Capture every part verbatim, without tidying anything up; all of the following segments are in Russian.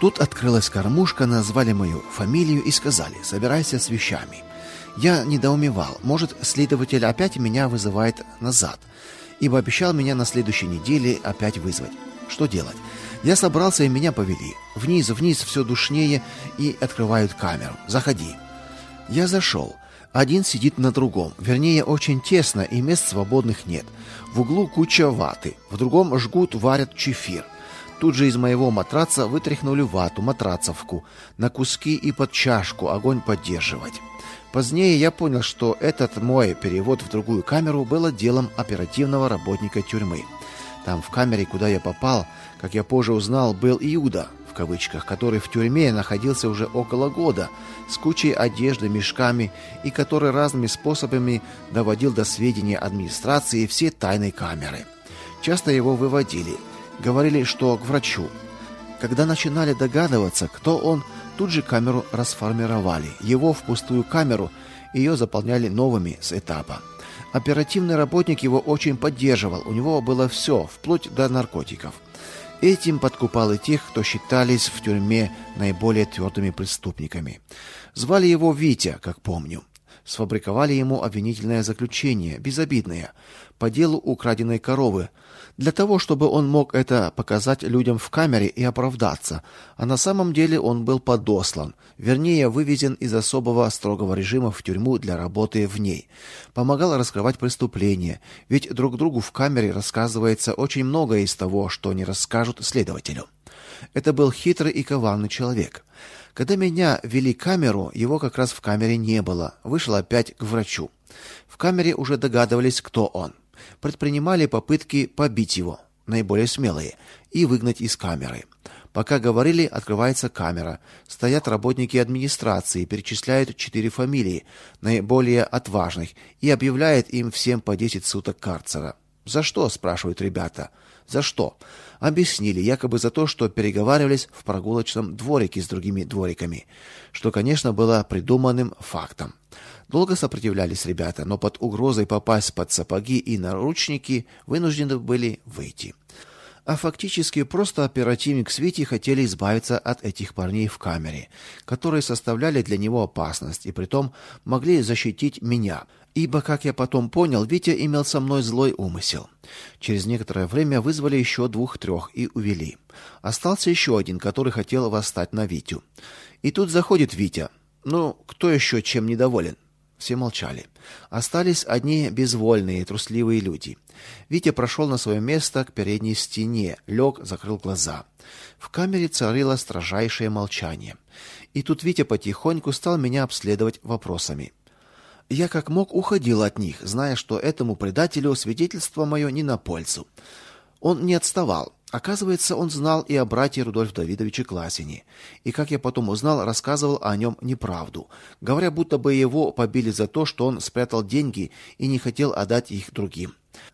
Тут открылась кормушка, назвали мою фамилию и сказали: «Собирайся с вещами». Я недоумевал, может, следователь опять меня вызывает назад, ибо обещал меня на следующей неделе опять вызвать. Что делать? Я собрался, и меня повели. Вниз, вниз, все душнее, и открывают камеру. «Заходи». Я зашел. Один сидит на другом, вернее, очень тесно, и мест свободных нет. В углу куча ваты, в другом жгут, варят чефир. Тут же из моего матраца вытряхнули вату, матрацовку, на куски и под чашку огонь поддерживать. Позднее я понял, что этот мой перевод в другую камеру было делом оперативного работника тюрьмы. Там, в камере, куда я попал, как я позже узнал, был Иуда, в кавычках, который в тюрьме находился уже около года, с кучей одежды, мешками, и который разными способами доводил до сведения администрации все тайны камеры. Часто его выводили, говорили, что к врачу. Когда начинали догадываться, кто он, тут же камеру расформировали, его в пустую камеру, ее заполняли новыми с этапа. Оперативный работник его очень поддерживал, у него было все, вплоть до наркотиков. Этим подкупал и тех, кто считались в тюрьме наиболее твердыми преступниками. Звали его Витя, как помню. Сфабриковали ему обвинительное заключение, безобидное, по делу украденной коровы, для того, чтобы он мог это показать людям в камере и оправдаться, а на самом деле он был подослан, вернее, вывезен из особого строгого режима в тюрьму для работы в ней. Помогал раскрывать преступления, ведь друг другу в камере рассказывается очень многое из того, что не расскажут следователю. Это был хитрый и коварный человек. Когда меня вели в камеру, его как раз в камере не было, вышел опять к врачу. В камере уже догадывались, кто он. Предпринимали попытки побить его, наиболее смелые, и выгнать из камеры. Пока говорили, открывается камера. Стоят работники администрации, перечисляют четыре фамилии, наиболее отважных, и объявляют им всем по десять суток карцера. «За что?» – спрашивают ребята. «За что?» Объяснили, якобы за то, что переговаривались в прогулочном дворике с другими двориками, что, конечно, было придуманным фактом. Долго сопротивлялись ребята, но под угрозой попасть под сапоги и наручники вынуждены были выйти. А фактически просто оперативник с Витей хотели избавиться от этих парней в камере, которые составляли для него опасность и притом могли защитить меня. Ибо, как я потом понял, Витя имел со мной злой умысел. Через некоторое время вызвали еще двух-трех и увели. Остался еще один, который хотел восстать на Витю. И тут заходит Витя. Ну, кто еще чем недоволен? Все молчали. Остались одни безвольные, трусливые люди. Витя прошел на свое место к передней стене, лег, закрыл глаза. В камере царило строжайшее молчание. И тут Витя потихоньку стал меня обследовать вопросами. Я как мог уходил от них, зная, что этому предателю свидетельство мое не на пользу. Он не отставал. Оказывается, он знал и о брате Рудольфе Давидовиче Класине, и, как я потом узнал, рассказывал о нем неправду, говоря, будто бы его побили за то, что он спрятал деньги и не хотел отдать их другим.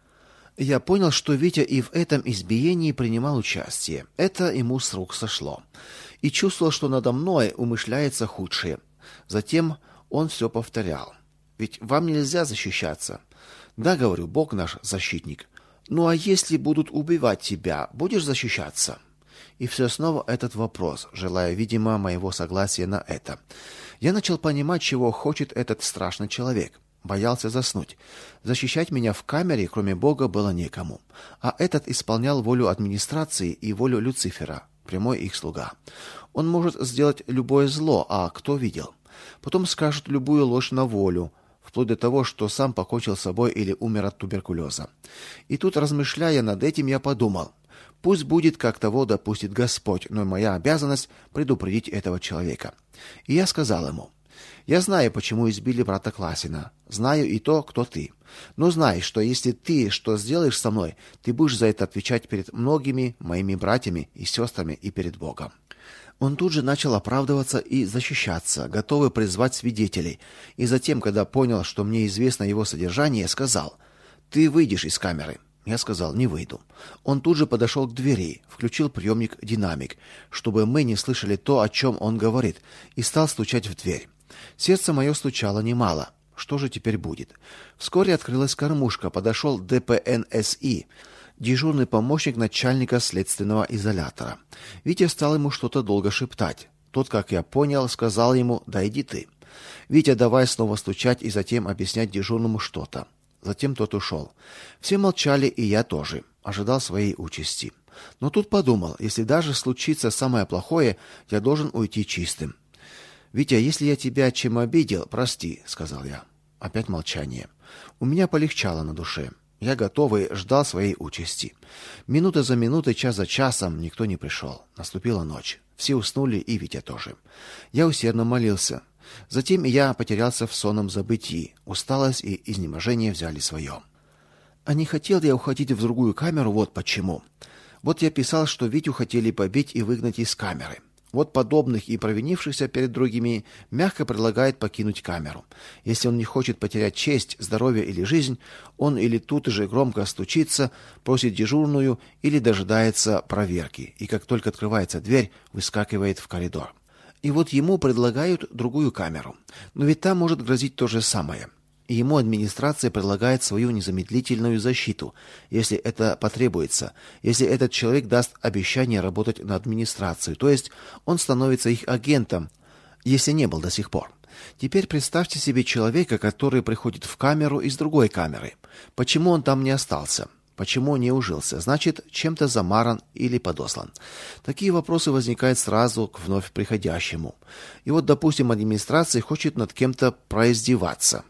Я понял, что Витя и в этом избиении принимал участие. Это ему с рук сошло. И чувствовал, что надо мной умышляется худшее. Затем он все повторял. Ведь вам нельзя защищаться. Да, говорю, Бог наш защитник. Ну а если будут убивать тебя, будешь защищаться? И все снова этот вопрос, желая, видимо, моего согласия на это. Я начал понимать, чего хочет этот страшный человек. Боялся заснуть. Защищать меня в камере, кроме Бога, было некому. А этот исполнял волю администрации и волю Люцифера, прямой их слуга. Он может сделать любое зло, а кто видел? Потом скажет любую ложь на волю, вплоть до того, что сам покончил с собой или умер от туберкулеза. И тут, размышляя над этим, я подумал, пусть будет, как того допустит Господь, но моя обязанность предупредить этого человека. И я сказал ему: я знаю, почему избили брата Класина, знаю и то, кто ты. Но знай, что если ты что сделаешь со мной, ты будешь за это отвечать перед многими моими братьями и сестрами и перед Богом. Он тут же начал оправдываться и защищаться, готовый призвать свидетелей, и затем, когда понял, что мне известно его содержание, сказал: «Ты выйдешь из камеры». Я сказал: «Не выйду». Он тут же подошел к двери, включил приемник-динамик, чтобы мы не слышали то, о чем он говорит, и стал стучать в дверь. Сердце мое стучало немало. Что же теперь будет? Вскоре открылась кормушка, подошел ДПНСИ. дежурный помощник начальника следственного изолятора. Витя стал ему что-то долго шептать. Тот, как я понял, сказал ему: «Да иди ты». Витя давай снова стучать и затем объяснять дежурному что-то. Затем тот ушел. Все молчали, и я тоже. Ожидал своей участи. Но тут подумал, если даже случится самое плохое, я должен уйти чистым. «Витя, если я тебя чем обидел, прости», — сказал я. Опять молчание. У меня полегчало на душе. Я готовый ждал своей участи. Минута за минутой, час за часом никто не пришел. Наступила ночь. Все уснули, и Витя тоже. Я усердно молился. Затем я потерялся в сонном забытии. Усталость и изнеможение взяли свое. А не хотел я уходить в другую камеру, вот почему. Вот я писал, что Витю хотели побить и выгнать из камеры. Вот подобных и провинившихся перед другими мягко предлагает покинуть камеру. Если он не хочет потерять честь, здоровье или жизнь, он или тут же громко стучится, просит дежурную или дожидается проверки, и как только открывается дверь, выскакивает в коридор. И вот ему предлагают другую камеру. Но ведь там может грозить то же самое. И ему администрация предлагает свою незамедлительную защиту, если это потребуется, если этот человек даст обещание работать на администрацию, то есть он становится их агентом, если не был до сих пор. Теперь представьте себе человека, который приходит в камеру из другой камеры. Почему он там не остался? Почему не ужился? Значит, чем-то замаран или подослан. Такие вопросы возникают сразу к вновь приходящему. И вот, допустим, администрация хочет над кем-то произдеваться.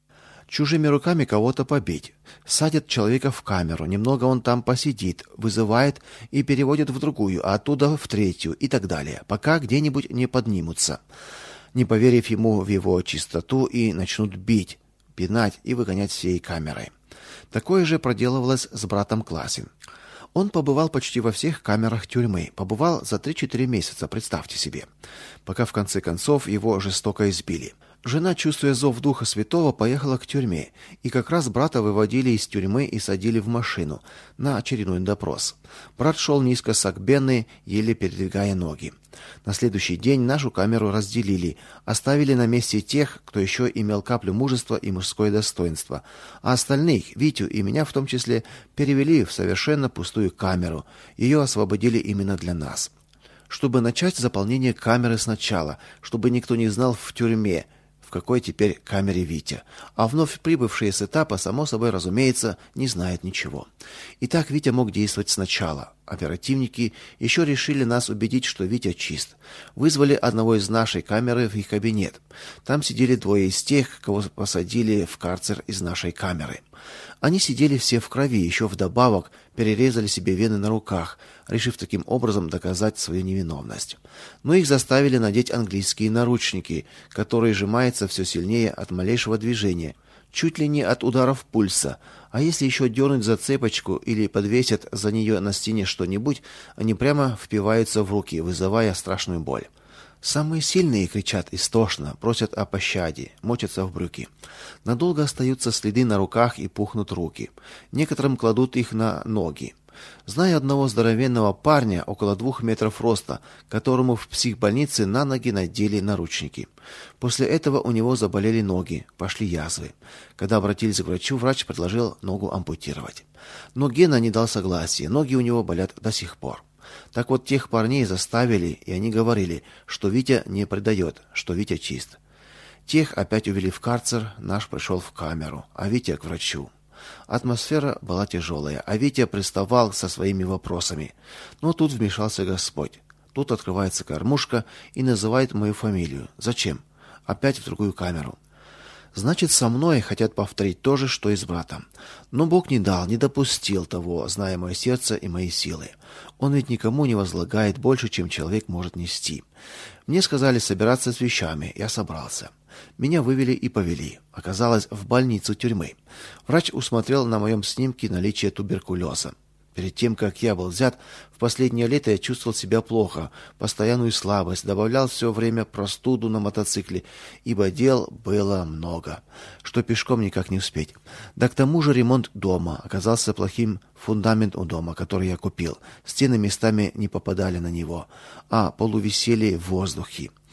Чужими руками кого-то побить. Садят человека в камеру, немного он там посидит, вызывает и переводит в другую, а оттуда в третью и так далее, пока где-нибудь не поднимутся, не поверив ему в его чистоту, и начнут бить, пинать и выгонять всей камерой. Такое же проделывалось с братом Класин. Он побывал почти во всех камерах тюрьмы, побывал за три-четыре месяца, представьте себе, пока в конце концов его жестоко избили. Жена, чувствуя зов Духа Святого, поехала к тюрьме, и как раз брата выводили из тюрьмы и садили в машину на очередной допрос. Брат шел низко согбенный, еле передвигая ноги. На следующий день нашу камеру разделили, оставили на месте тех, кто еще имел каплю мужества и мужское достоинство, а остальных, Витю и меня в том числе, перевели в совершенно пустую камеру. Ее освободили именно для нас, чтобы начать заполнение камеры сначала, чтобы никто не знал в тюрьме, в какой теперь камере Витя. А вновь прибывшие с этапа, само собой разумеется, не знают ничего. Итак, Витя мог действовать сначала. Оперативники еще решили нас убедить, что Витя чист. Вызвали одного из нашей камеры в их кабинет. Там сидели двое из тех, кого посадили в карцер из нашей камеры. Они сидели все в крови, еще вдобавок перерезали себе вены на руках, решив таким образом доказать свою невиновность. Но их заставили надеть английские наручники, которые сжимаются все сильнее от малейшего движения, чуть ли не от ударов пульса. А если еще дернуть за цепочку или подвесят за нее на стене что-нибудь, они прямо впиваются в руки, вызывая страшную боль. Самые сильные кричат истошно, просят о пощаде, мочатся в брюки. Надолго остаются следы на руках и пухнут руки. Некоторым кладут их на ноги. Знаю одного здоровенного парня, около двух метров роста, которому в психбольнице на ноги надели наручники. После этого у него заболели ноги, пошли язвы. Когда обратились к врачу, врач предложил ногу ампутировать. Но Гена не дал согласия, ноги у него болят до сих пор. Так вот, тех парней заставили, и они говорили, что Витя не предает, что Витя чист. Тех опять увели в карцер, наш пришел в камеру, а Витя к врачу. Атмосфера была тяжелая, а Витя приставал со своими вопросами. Но тут вмешался Господь. Тут открывается кормушка и называет мою фамилию. Зачем? Опять в другую камеру. Значит, со мной хотят повторить то же, что и с братом. Но Бог не дал, не допустил того, зная мое сердце и мои силы. Он ведь никому не возлагает больше, чем человек может нести. Мне сказали собираться с вещами, я собрался. Меня вывели и повели. Оказалось, в больницу тюрьмы. Врач усмотрел на моем снимке наличие туберкулеза. Перед тем, как я был взят, в последнее лето я чувствовал себя плохо, постоянную слабость, добавлял все время простуду на мотоцикле, ибо дел было много, что пешком никак не успеть. Да к тому же ремонт дома оказался плохим, фундамент у дома, который я купил. Стены местами не попадали на него, а полу висели в воздухе.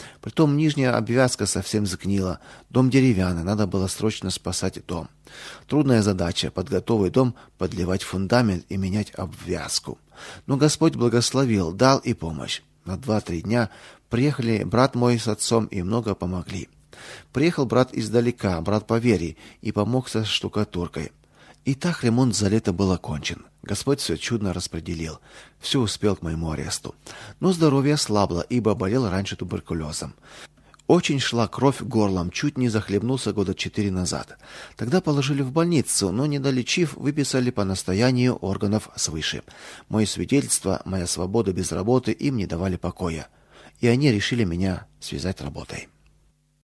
Притом нижняя обвязка совсем сгнила. Дом деревянный, надо было срочно спасать дом. Трудная задача под готовый дом подливать фундамент и менять обвязку. Но Господь благословил, дал и помощь. На два-три дня приехали брат мой с отцом и много помогли. Приехал брат издалека, брат по вере, и помог со штукатуркой. И так ремонт за лето был окончен. Господь все чудно распределил. Все успел к моему аресту. Но здоровье слабло, ибо болел раньше туберкулезом. Очень шла кровь горлом, чуть не захлебнулся года четыре назад. Тогда положили в больницу, но, не долечив, выписали по настоянию органов свыше. Мое свидетельство, моя свобода без работы им не давали покоя. И они решили меня связать работой.